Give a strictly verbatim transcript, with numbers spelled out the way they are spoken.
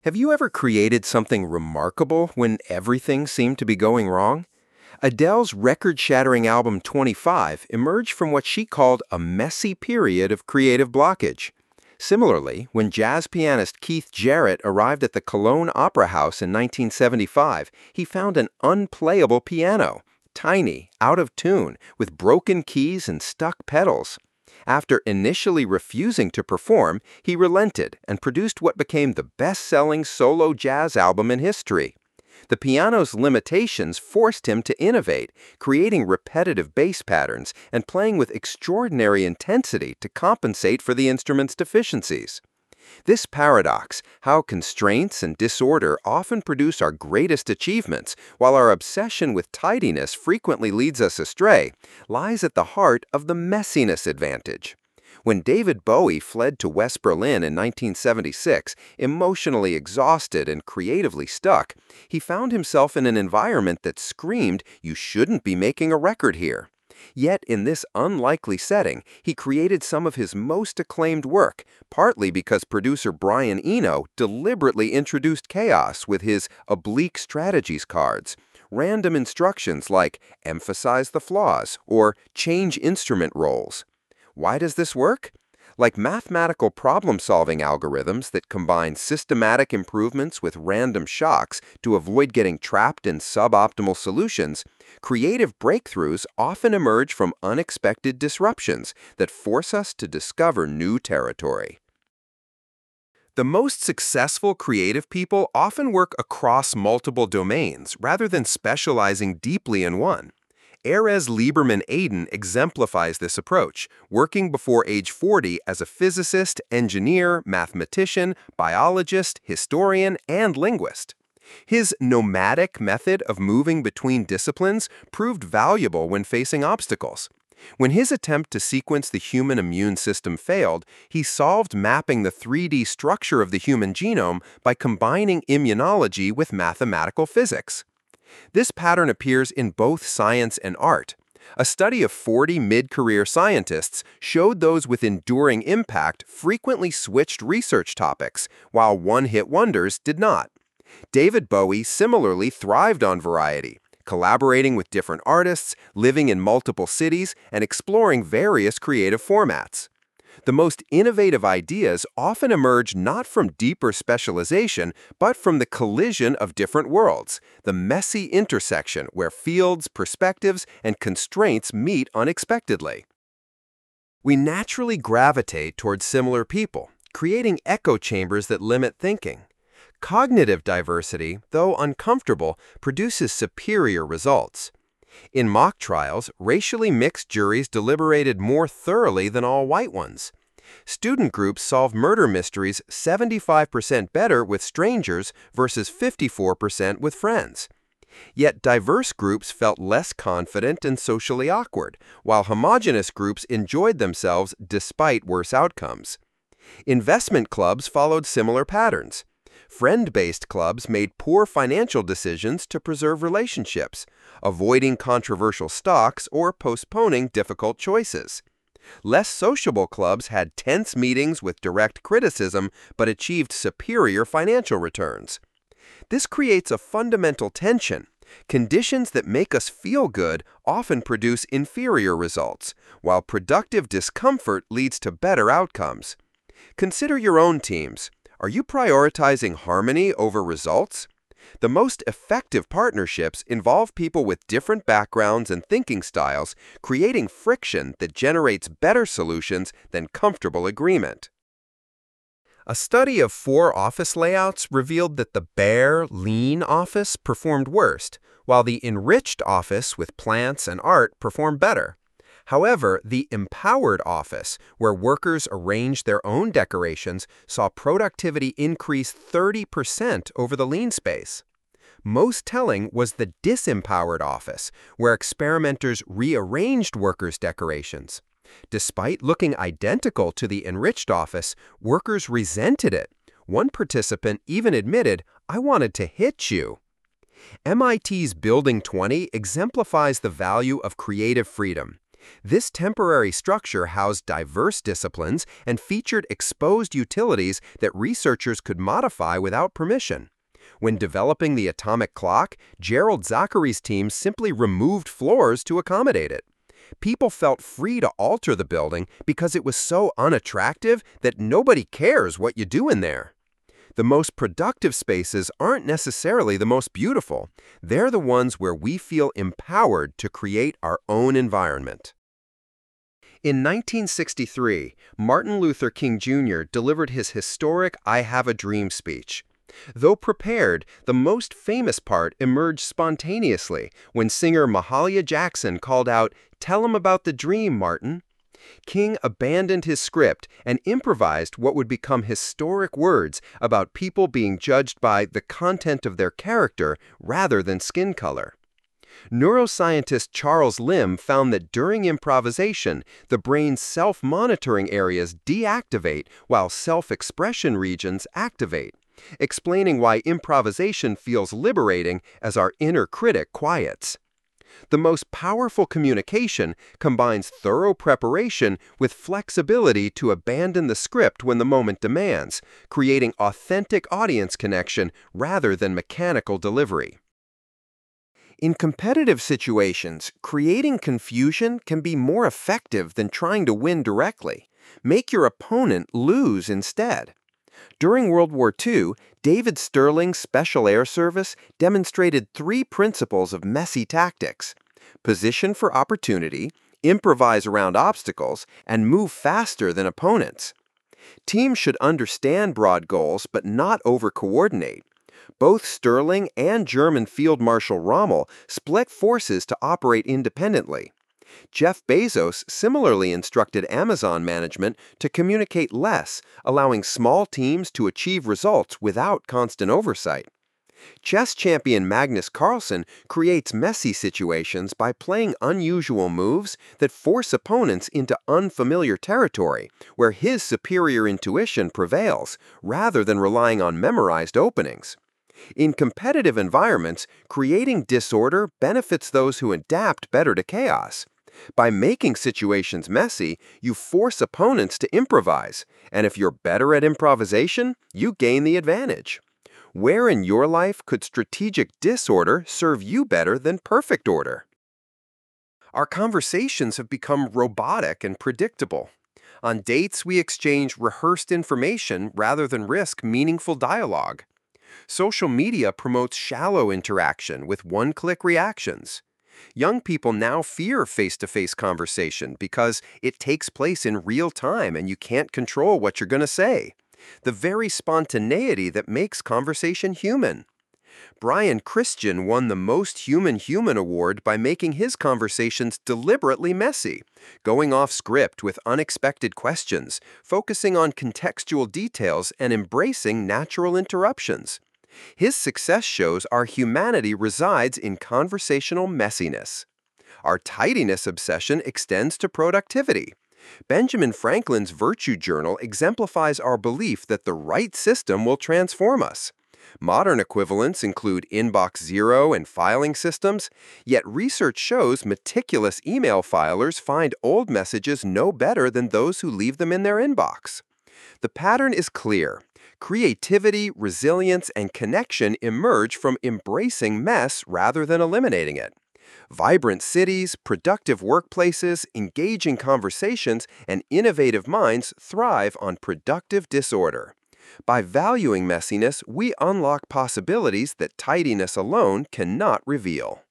Have you ever created something remarkable when everything seemed to be going wrong? Adele's record-shattering album twenty-five emerged from what she called a messy period of creative blockage. Similarly, when jazz pianist Keith Jarrett arrived at the Cologne Opera House in nineteen seventy-five, he found an unplayable piano, tiny, out of tune, with broken keys and stuck pedals. After initially refusing to perform, he relented and produced what became the best-selling solo jazz album in history. The piano's limitations forced him to innovate, creating repetitive bass patterns and playing with extraordinary intensity to compensate for the instrument's deficiencies. This paradox, how constraints and disorder often produce our greatest achievements, while our obsession with tidiness frequently leads us astray, lies at the heart of the messiness advantage. When David Bowie fled to West Berlin in nineteen seventy-six, emotionally exhausted and creatively stuck, he found himself in an environment that screamed, "You shouldn't be making a record here." Yet, in this unlikely setting, he created some of his most acclaimed work, partly because producer Brian Eno deliberately introduced chaos with his oblique strategies cards, random instructions like emphasize the flaws or change instrument roles. Why does this work? Like mathematical problem-solving algorithms that combine systematic improvements with random shocks to avoid getting trapped in suboptimal solutions, creative breakthroughs often emerge from unexpected disruptions that force us to discover new territory. The most successful creative people often work across multiple domains rather than specializing deeply in one. Erez Lieberman-Aden exemplifies this approach, working before age forty as a physicist, engineer, mathematician, biologist, historian, and linguist. His nomadic method of moving between disciplines proved valuable when facing obstacles. When his attempt to sequence the human immune system failed, he solved mapping the three D structure of the human genome by combining immunology with mathematical physics. This pattern appears in both science and art. A study of forty mid-career scientists showed those with enduring impact frequently switched research topics, while one-hit wonders did not. David Bowie similarly thrived on variety, collaborating with different artists, living in multiple cities, and exploring various creative formats. The most innovative ideas often emerge not from deeper specialization, but from the collision of different worlds, the messy intersection where fields, perspectives, and constraints meet unexpectedly. We naturally gravitate towards similar people, creating echo chambers that limit thinking. Cognitive diversity, though uncomfortable, produces superior results. In mock trials, racially mixed juries deliberated more thoroughly than all white ones. Student groups solved murder mysteries seventy-five percent better with strangers versus fifty-four percent with friends. Yet diverse groups felt less confident and socially awkward, while homogeneous groups enjoyed themselves despite worse outcomes. Investment clubs followed similar patterns. Friend-based clubs made poor financial decisions to preserve relationships, avoiding controversial stocks or postponing difficult choices. Less sociable clubs had tense meetings with direct criticism but achieved superior financial returns. This creates a fundamental tension. Conditions that make us feel good often produce inferior results, while productive discomfort leads to better outcomes. Consider your own teams. Are you prioritizing harmony over results? The most effective partnerships involve people with different backgrounds and thinking styles, creating friction that generates better solutions than comfortable agreement. A study of four office layouts revealed that the bare, lean office performed worst, while the enriched office with plants and art performed better. However, the empowered office, where workers arranged their own decorations, saw productivity increase thirty percent over the lean space. Most telling was the disempowered office, where experimenters rearranged workers' decorations. Despite looking identical to the enriched office, workers resented it. One participant even admitted, "I wanted to hit you." M I T's Building twenty exemplifies the value of creative freedom. This temporary structure housed diverse disciplines and featured exposed utilities that researchers could modify without permission. When developing the atomic clock, Gerald Zachary's team simply removed floors to accommodate it. People felt free to alter the building because it was so unattractive that nobody cares what you do in there. The most productive spaces aren't necessarily the most beautiful. They're the ones where we feel empowered to create our own environment. In nineteen sixty-three, Martin Luther King Junior delivered his historic I Have a Dream speech. Though prepared, the most famous part emerged spontaneously when singer Mahalia Jackson called out, "Tell 'em about the dream, Martin." King abandoned his script and improvised what would become historic words about people being judged by the content of their character rather than skin color. Neuroscientist Charles Limb found that during improvisation, the brain's self-monitoring areas deactivate while self-expression regions activate, explaining why improvisation feels liberating as our inner critic quiets. The most powerful communication combines thorough preparation with flexibility to abandon the script when the moment demands, creating authentic audience connection rather than mechanical delivery. In competitive situations, creating confusion can be more effective than trying to win directly. Make your opponent lose instead. During World War Two, David Sterling's Special Air Service demonstrated three principles of messy tactics: position for opportunity, improvise around obstacles, and move faster than opponents. Teams should understand broad goals but not over-coordinate. Both Sterling and German Field Marshal Rommel split forces to operate independently. Jeff Bezos similarly instructed Amazon management to communicate less, allowing small teams to achieve results without constant oversight. Chess champion Magnus Carlsen creates messy situations by playing unusual moves that force opponents into unfamiliar territory, where his superior intuition prevails, rather than relying on memorized openings. In competitive environments, creating disorder benefits those who adapt better to chaos. By making situations messy, you force opponents to improvise, and if you're better at improvisation, you gain the advantage. Where in your life could strategic disorder serve you better than perfect order? Our conversations have become robotic and predictable. On dates, we exchange rehearsed information rather than risk meaningful dialogue. Social media promotes shallow interaction with one-click reactions. Young people now fear face-to-face conversation because it takes place in real time and you can't control what you're going to say. The very spontaneity that makes conversation human. Brian Christian won the Most Human Human award by making his conversations deliberately messy, going off script with unexpected questions, focusing on contextual details, and embracing natural interruptions. His success shows our humanity resides in conversational messiness. Our tidiness obsession extends to productivity. Benjamin Franklin's Virtue Journal exemplifies our belief that the right system will transform us. Modern equivalents include Inbox Zero and filing systems, yet research shows meticulous email filers find old messages no better than those who leave them in their inbox. The pattern is clear. Creativity, resilience, and connection emerge from embracing mess rather than eliminating it. Vibrant cities, productive workplaces, engaging conversations, and innovative minds thrive on productive disorder. By valuing messiness, we unlock possibilities that tidiness alone cannot reveal.